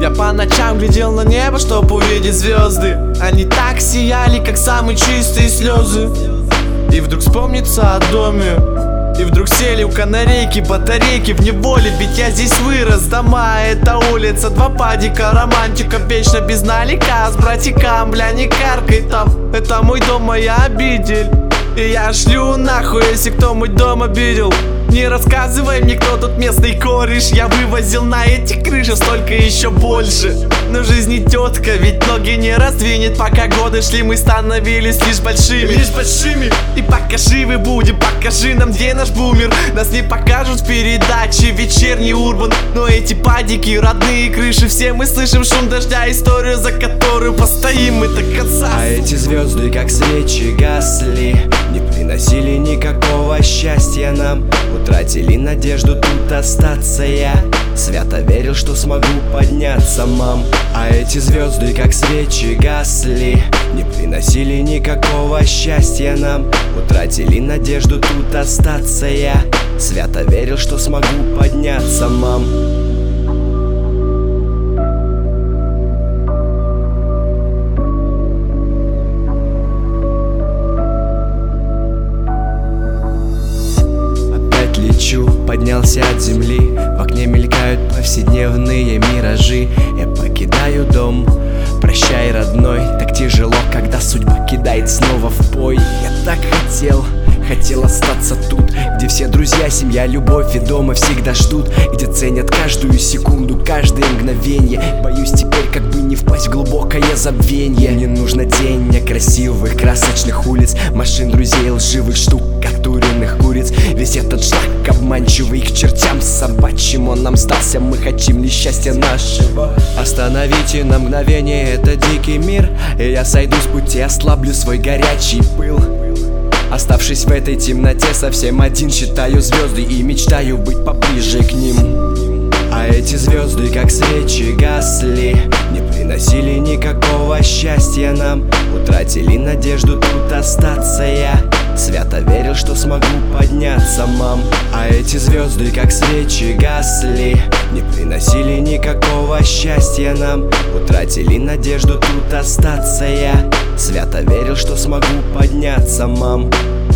Я по ночам глядел на небо, чтоб увидеть звезды. Они так сияли, как самые чистые слезы. И вдруг вспомнится о доме, и вдруг сели у канарейки батарейки в неволе. Ведь я здесь вырос, дома, это улица, два падика, романтика вечно без налика. С братиком, бля, не каркай там, это мой дом, моя обитель. И я шлю нахуй, если кто мой дом обидел. Не рассказывай мне, кто тут местный кореш. Я вывозил на эти крыши столько еще больше. Но жизнь не тетка, ведь ноги не раздвинет. Пока годы шли, мы становились лишь большими. И пока живы будем, покажи нам, где наш бумер. Нас не покажут в передаче вечерний урбан. Но эти падики, родные крыши, все мы слышим шум дождя, историю, за которую постоим мы до конца. А эти звезды, как свечи, гасли, не приносили никакого счастья нам. Утратили надежду тут остаться я. Свято верил, что смогу подняться, мам. А эти звезды, как свечи, гасли, не приносили никакого счастья нам. Утратили надежду тут остаться я. Свято верил, что смогу подняться, мам. Поднялся от земли, в окне мелькают повседневные миражи. Я покидаю дом, прощай, родной. Так тяжело, когда судьба кидает снова в бой. Я так хотел остаться тут, где все друзья, семья, любовь и дома всегда ждут. Где ценят каждую секунду, каждое мгновенье. Боюсь теперь как бы не впасть в глубокое забвенье. Мне нужна тень красивых, красочных улиц, машин, друзей, лживых штук, штукатуренных куриц. Весь этот шлак обманчивый, к чертям собачьим он нам сдался. Мы хотим лишь счастья нашего. Остановите на мгновение, это дикий мир, и я сойду с пути, ослаблю свой горячий пыл. Оставшись в этой темноте, совсем один, считаю звезды и мечтаю быть поближе к ним. А эти звезды, как свечи, гасли, не приносили никакого счастья нам. Утратили надежду тут остаться я. Свято верил, что смогу подняться, мам. А эти звезды, как свечи, гасли, не приносили никакого счастья нам. Утратили надежду тут остаться я. Свято верил, что смогу подняться, мам.